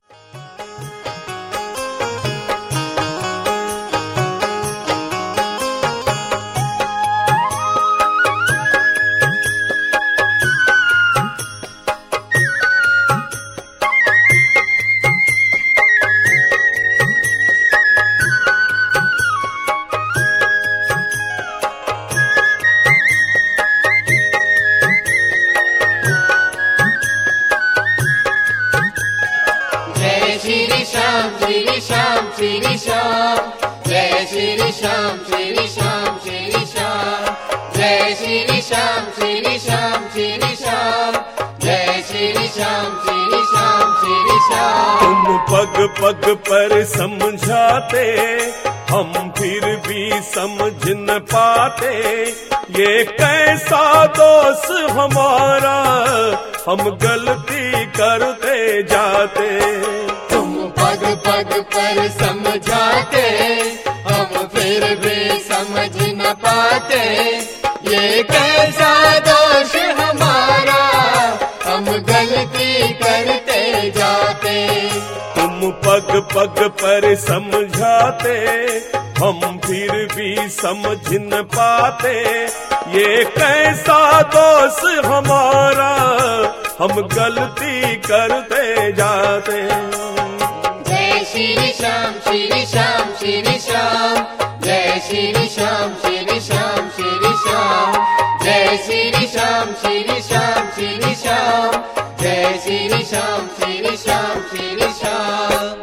तुम पग पग पर समझाते, हम फिर भी समझ न पाते, ये कैसा दोस्त हमारा, हम गलती करते जाते। तुम पग पग पर समझाते, हम फिर भी समझ न पाते, ये कैसा दोष हमारा, हम गलती करते जाते। तुम पग पग पर समझाते, हम फिर भी समझ न पाते, ये कैसा दोष हमारा, हम गलती करते जाते। जय श्री श्याम श्री श्याम श्री श्याम, जय श्री श्याम श्री श्याम श्री श्याम, जय श्री श्याम श्री श्याम श्री श्याम, जय श्री श्याम श्री श्याम श्री श्याम।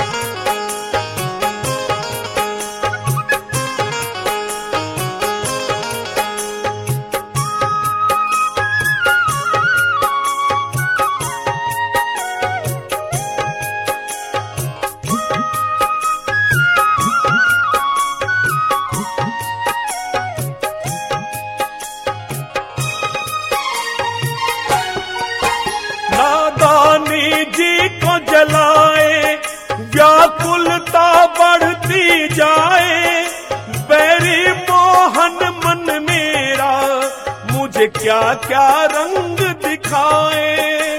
जलाए व्याकुलता बढ़ती जाए, बैरी मोहन मन मेरा मुझे क्या क्या रंग दिखाए।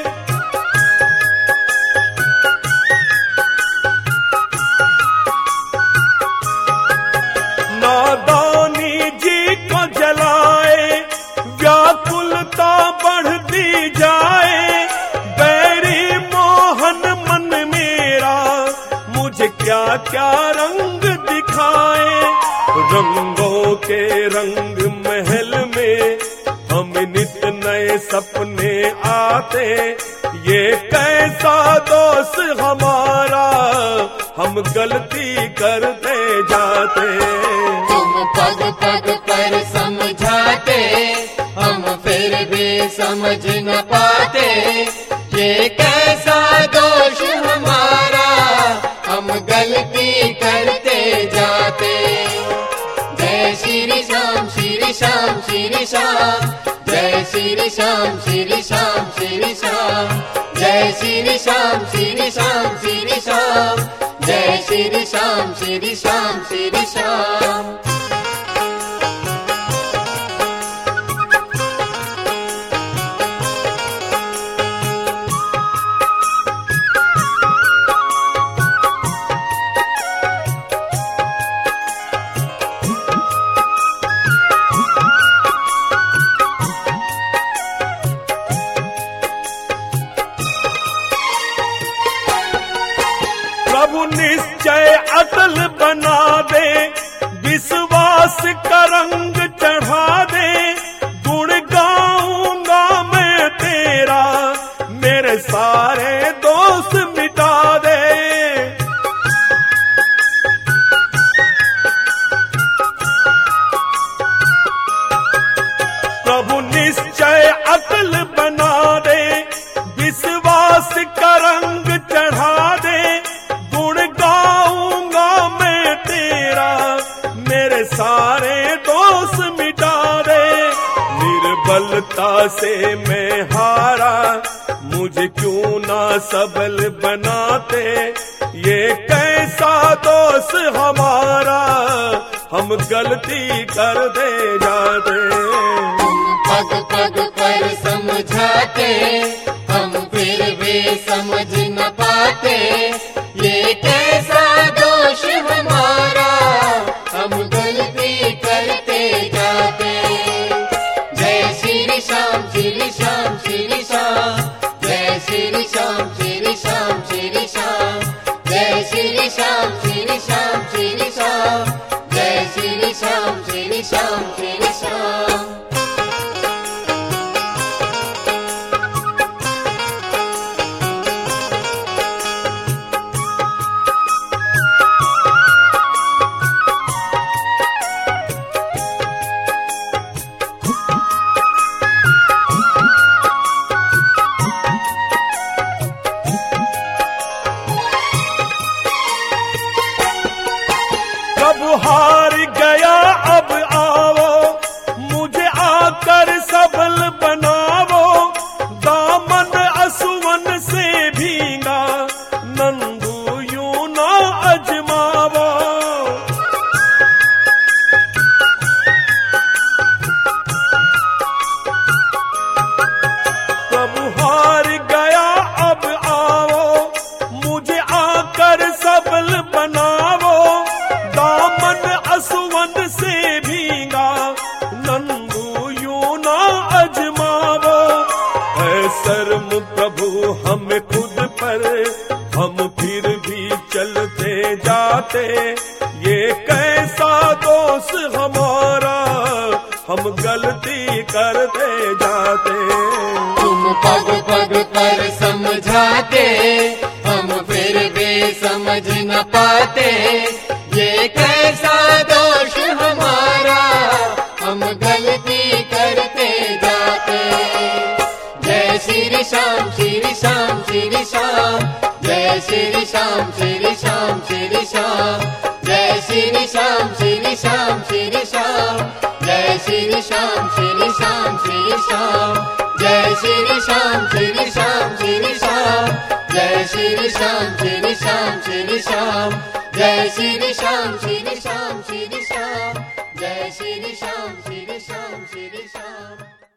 नादानी जी को जलाए व्याकुलता बढ़ती जाए, क्या क्या रंग दिखाए। रंगों के रंग महल में हम नित नए सपने आते, ये कैसा दोस्त हमारा, हम गलती करते जाते। तुम पग पग पर समझाते, हम फिर भी समझ न पाते, ये कैसा दोष हमारा, हम गलती करते जाते। जय श्री श्याम श्री श्याम श्री श्याम, जय श्री श्याम श्री श्याम श्री श्याम, जय श्री श्याम श्री श्याम श्री श्याम, जय श्री श्याम श्री श्याम श्री श्याम। प्रभु निश्चय अटल बना दे, विश्वास का रंग चढ़ा दे, गुण गाऊंगा मैं तेरा, मेरे सारे दोष मिटा दे। प्रभु निश्चय अटल बना दे, विश्वास का रंग चढ़ा दे, सारे दोष मिटा दे। निर्बलता से मैं हारा, मुझे क्यों ना सबल बनाते, ये कैसा दोष हमारा, हम गलती कर दे जाते। तुम पग पग पर समझाते, हम फिर भी समझ न पाते, ये कैसा दोष हमारा, हम गलती करते जाते। जय श्री श्याम श्री श्याम श्री श्याम, जय श्री श्याम श्री श्याम श्री श्याम, जय श्री श्याम श्री श्याम श्री श्याम, जय श्री श्याम श्री श्याम श्री श्याम। कब हार गया अब आओ, मुझे आकर सबल बनावो, दामन असुवन से भीगा, नंदू यूं ना अजमावो। कब हार गया अब आओ, मुझे आकर सबल बनावो, दामन असुवन से भीगा, नंदू यूं ना अजमावो। है शर्म प्रभु हमें खुद पर, हम फिर भी चलते जाते, ये कैसा दोष हमारा, हम गलती करते जाते। तुम पग पग पर समझाते, हम फिर भी समझ न पाते, ये कैसा दोष हमारा, हम गलती करते जाते। जय श्री श्याम श्री श्याम श्री श्याम, जय श्री श्याम श्री श्याम श्री श्याम, जय श्री श्याम श्री श्याम श्री श्याम, जय श्री श्याम श्री श्याम श्री श्याम, जय श्री श्याम श्री श्याम श्री श्याम, जय श्री श्याम श्री श्याम श्री श्याम, जय श्री श्याम श्री श्याम श्री श्याम, जय श्री श्याम श्री श्याम श्री श्याम।